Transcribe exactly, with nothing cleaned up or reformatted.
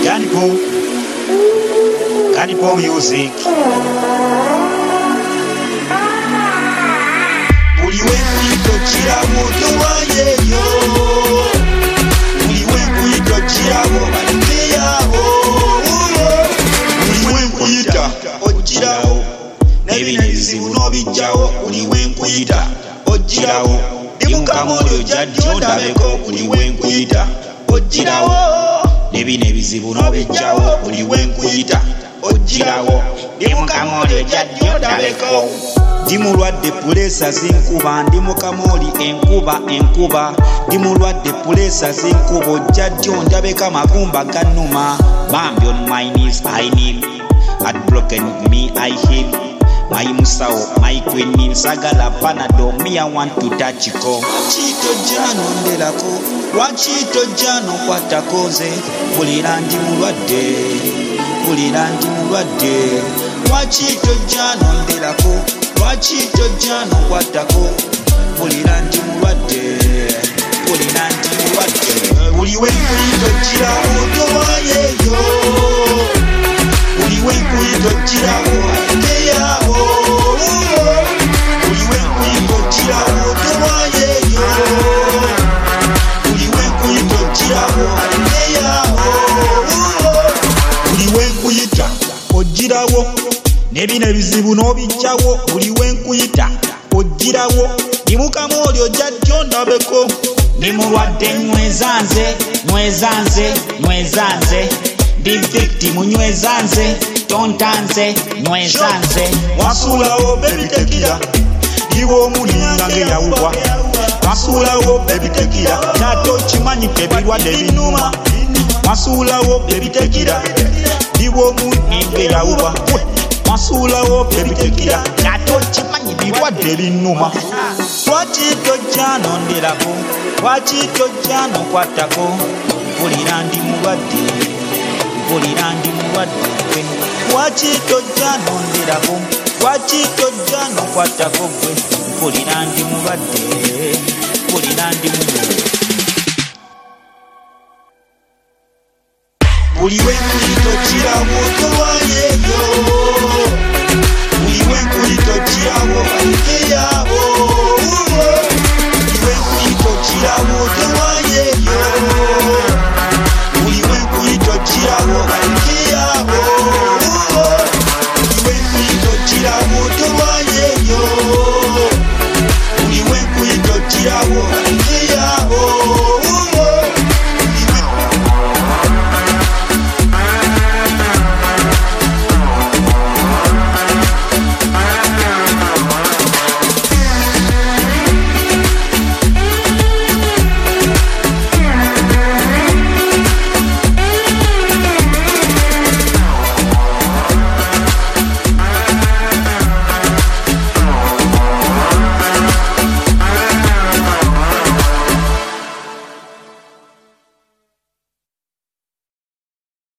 Canipo, Canipo music. Uliwe kuitokira moto wayeyo. Uliwe kuitokira mo balike yabo. Uliwe kuita ojirawo. Nebine bizibu nobijjawo. Uliwe kuita ojirawo. Dimukamolyo jadjo ndabeko. Uliwe kuita ojirawo. Nebine bizibu nobijjawo. Uliwe kuita ojirawo. Dimukamolyo jadjo ndabeko. Dimulwadde pulesa zinkuba ndi mukamoli enkuba enkuba dimulwadde pulesa zinkuba ojjadjo ndabeka magumba ganuma bambi on my knees I kneel had broken me I heal my musawo my queen sagala panado me I want to touch ko chito jano ndelako wachito jano kwatakoze pulira ndi mulwadde pulira ndi mulwadde wachito jano ndelako wachito jano kwatako pulira ndi mulwadde pulira ndi mulwadde uliwe kuitokira moto wayeyo uliwe kuitokira moto yabo uliwe kuitokira moto wayeyo uliwe kuitokira moto yabo uliwe kuita ojirawo nebine bizibu nobijjawo uliwe nkuyita ojirawo dimukamolyo jadjo ndabeko nimulwadde nywezanze nywezanze nywezanze ndi victim nywezanze tontanze nywezanze wasulawo bebitekira iwo omulingange yawubwa wasulawo bebitekira nato kimanyi tebirwadde binuma wasulawo bebitekira iwo omulingange yawubwa masulawo bebitekira nato kimanyi birwadde binuma lwakito jano nderako lwakito jano kwatako mpulira ndi mulwadde mpulira ndi mulwadde lwakito jano nderako lwakito jano kwatako gwe mpulira ndi mulwadde mpulira ndi mulwadde buliwe kuitokira moto waye